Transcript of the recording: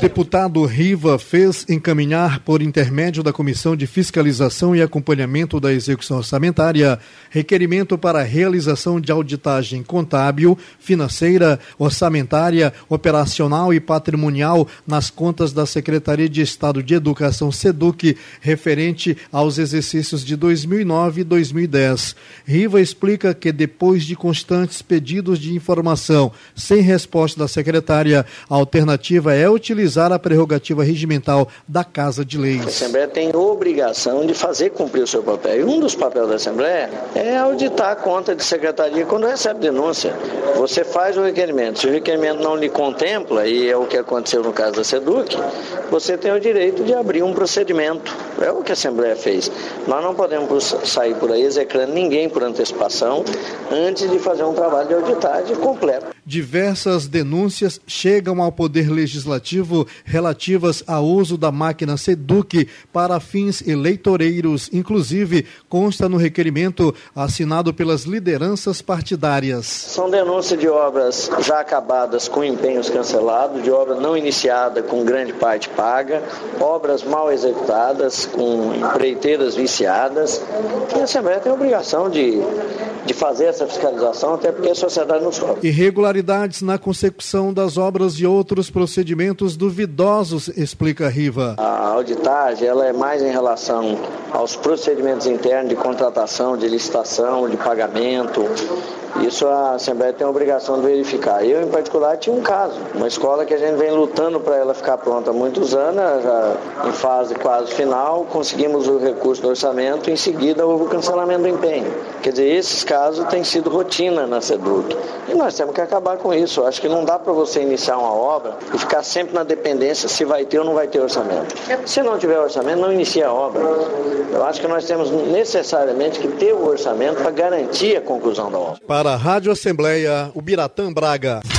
Deputado Riva fez encaminhar, por intermédio da Comissão de Fiscalização e Acompanhamento da Execução Orçamentária, requerimento para a realização de auditagem contábil, financeira, orçamentária, operacional e patrimonial nas contas da Secretaria de Estado de Educação, SEDUC, referente aos exercícios de 2009 e 2010. Riva explica que, depois de constantes pedidos de informação sem resposta da secretária, a alternativa é utilizar a prerrogativa regimental da Casa de Leis. A Assembleia tem obrigação de fazer cumprir o seu papel. E um dos papéis da Assembleia é auditar a conta de secretaria quando recebe denúncia. Você faz o requerimento. Se o requerimento não lhe contempla, e é o que aconteceu no caso da SEDUC, você tem o direito de abrir um procedimento. É o que a Assembleia fez. Nós não podemos sair por aí execrando ninguém por antecipação antes de fazer um trabalho de auditagem completo. Diversas denúncias chegam ao Poder Legislativo relativas ao uso da máquina SEDUC para fins eleitoreiros. Inclusive, consta no requerimento assinado pelas lideranças partidárias. São denúncias de obras já acabadas com empenhos cancelados, de obra não iniciada com grande parte paga, obras mal executadas com empreiteiras viciadas. E a Assembleia tem a obrigação de fazer essa fiscalização, até porque a sociedade nos cobra. Irregularidades na consecução das obras e outros procedimentos duvidosos, explica Riva. A auditagem ela é mais em relação aos procedimentos internos de contratação, de licitação, de pagamento. Isso a Assembleia tem a obrigação de verificar. Eu, em particular, tinha um caso. Uma escola que a gente vem lutando para ela ficar pronta há muitos anos, já em fase quase final, conseguimos o recurso do orçamento, em seguida houve o cancelamento do empenho. Quer dizer, esses casos têm sido rotina na SEDUC. E nós temos que acabar com isso. Eu acho que não dá para você iniciar uma obra e ficar sempre na dependência se vai ter ou não vai ter orçamento. Se não tiver orçamento, não inicia a obra. Eu acho que nós temos necessariamente que ter o orçamento para garantir a conclusão da obra. Para a Rádio Assembleia, Ubiratã Braga.